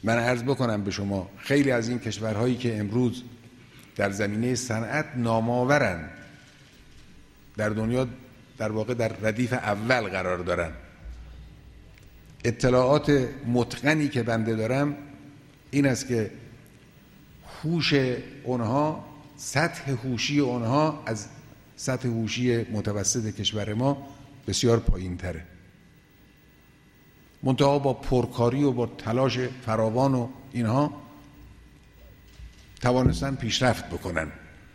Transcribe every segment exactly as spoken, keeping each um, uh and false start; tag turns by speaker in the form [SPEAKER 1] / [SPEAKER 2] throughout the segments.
[SPEAKER 1] من عرض بکنم به شما خیلی از این کشورهایی که امروز در زمینه صنعت نامآورن، در دنیا در واقع در ردیف اول قرار دارن. اطلاعات متقنی که بنده دارم این است که هوش اونها، سطح هوشی اونها از سطح هوشی متوسط کشور ما بسیار پایین تره. منتها با پرکاری و با تلاش فراوان و اینها توانستن پیشرفت بکنن.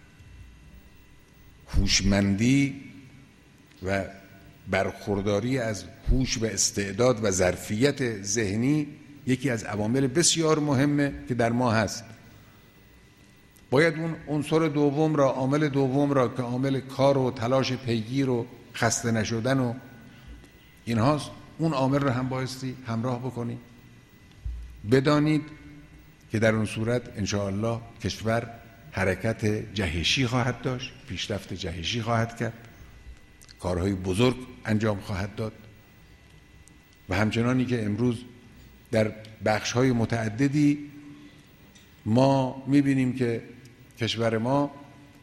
[SPEAKER 1] هوشمندی و برخورداری از هوش و استعداد و ظرفیت ذهنی یکی از عوامل بسیار مهمه که در ما هست. باید اون عنصر دوم را، عامل دوم را که عامل کار و تلاش پیگیر و خسته نشدن و اینهاست، اون عامل را هم بایستی همراه بکنید. بدانید که در اون صورت انشاءالله کشور حرکت جهشی خواهد داشت، پیشرفت جهشی خواهد کرد، کارهای بزرگ انجام خواهد داد و همچنانی که امروز در بخش‌های متعددی ما می‌بینیم که کشور ما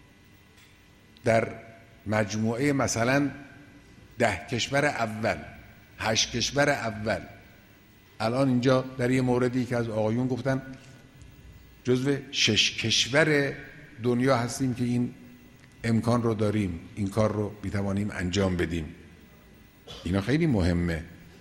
[SPEAKER 1] در مجموعه مثلا ده کشور اول، هشت کشور اول، الان اینجا در یه موردی که از آقایون گفتن جزو شش کشور دنیا هستیم که این امکان رو داریم، این کار رو میتوانیم انجام بدیم. اینا خیلی مهمه.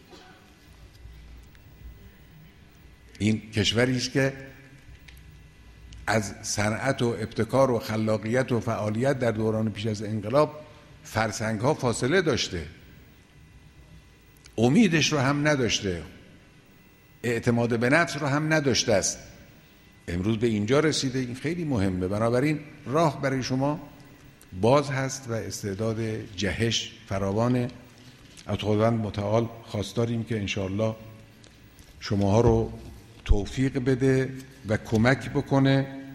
[SPEAKER 1] این کشوری است که از صنعت و ابتکار و خلاقیت و فعالیت در دوران پیش از انقلاب فرسنگ ها فاصله داشته، امیدش رو هم نداشته، اعتماد به نفس رو هم نداشته است. امروز به اینجا رسیده. این خیلی مهمه. بنابراین راه برای شما باز هست و استعداد جهش فراوانه. از خداوند متعال خواستاریم که انشاءالله شماها رو توفیق بده و کمک بکنه